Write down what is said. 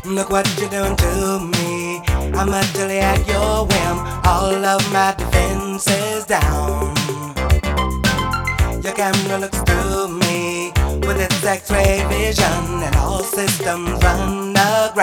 Look what you're doing to me. I'm utterly at your whim. All of my defenses down. Your camera looks through me with its X-ray vision, and all systems run aground.